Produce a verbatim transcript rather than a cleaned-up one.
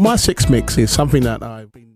my sixth mix is something that I've been